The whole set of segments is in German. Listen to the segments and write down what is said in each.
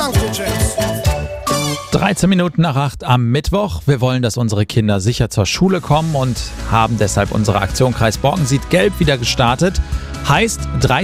13 Minuten nach 8 am Mittwoch. Wir wollen, dass unsere Kinder sicher zur Schule kommen und haben deshalb unsere Aktion Kreis Borken sieht gelb wieder gestartet. Heißt,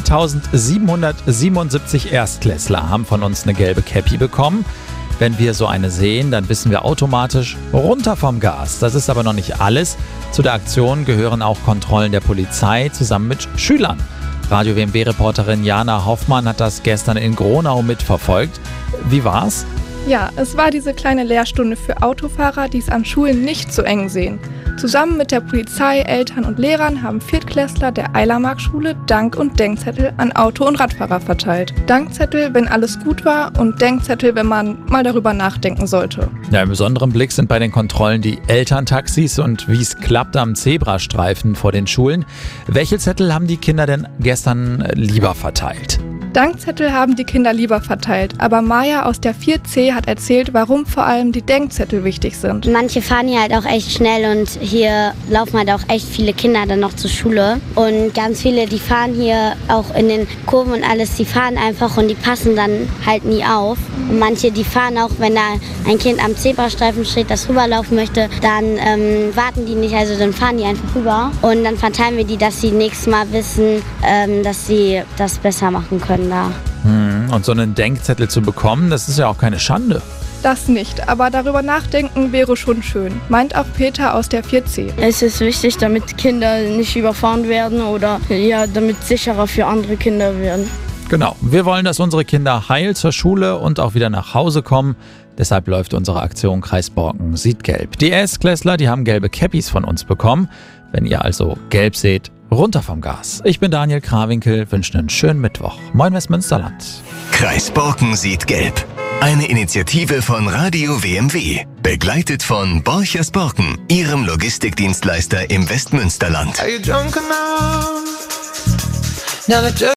3777 Erstklässler haben von uns eine gelbe Käppi bekommen. Wenn wir so eine sehen, dann wissen wir automatisch runter vom Gas. Das ist aber noch nicht alles. Zu der Aktion gehören auch Kontrollen der Polizei zusammen mit Schülern. Radio WMW-Reporterin Jana Hoffmann hat das gestern in Gronau mitverfolgt. Wie war's? Ja, es war diese kleine Lehrstunde für Autofahrer, die es an Schulen nicht so eng sehen. Zusammen mit der Polizei, Eltern und Lehrern haben Viertklässler der Eilermark-Schule Dank- und Denkzettel an Auto- und Radfahrer verteilt. Dankzettel, wenn alles gut war, und Denkzettel, wenn man mal darüber nachdenken sollte. Ja, im besonderen Blick sind bei den Kontrollen die Elterntaxis und wie es klappt am Zebrastreifen vor den Schulen. Welche Zettel haben die Kinder denn gestern lieber verteilt? Dankzettel haben die Kinder lieber verteilt, aber Maja aus der 4C hat erzählt, warum vor allem die Denkzettel wichtig sind. Manche fahren hier halt auch echt schnell und hier laufen halt auch echt viele Kinder dann noch zur Schule. Und ganz viele, die fahren hier auch in den Kurven und alles, die fahren einfach und die passen dann halt nie auf. Und manche, die fahren auch, wenn da ein Kind am Zebrastreifen steht, das rüberlaufen möchte, dann warten die nicht, also dann fahren die einfach rüber. Und dann verteilen wir die, dass sie nächstes Mal wissen, dass sie das besser machen können. Da. Und so einen Denkzettel zu bekommen, das ist ja auch keine Schande. Das nicht, aber darüber nachdenken wäre schon schön, meint auch Peter aus der 4C. Es ist wichtig, damit Kinder nicht überfahren werden oder ja, damit sicherer für andere Kinder werden. Genau, wir wollen, dass unsere Kinder heil zur Schule und auch wieder nach Hause kommen. Deshalb läuft unsere Aktion Kreis Borken sieht gelb. Die Erstklässler, die haben gelbe Käppis von uns bekommen. Wenn ihr also gelb seht, runter vom Gas. Ich bin Daniel Krawinkel, wünsche einen schönen Mittwoch. Moin Westmünsterland. Kreis Borken sieht gelb. Eine Initiative von Radio WMW. Begleitet von Borchers Borken, ihrem Logistikdienstleister im Westmünsterland.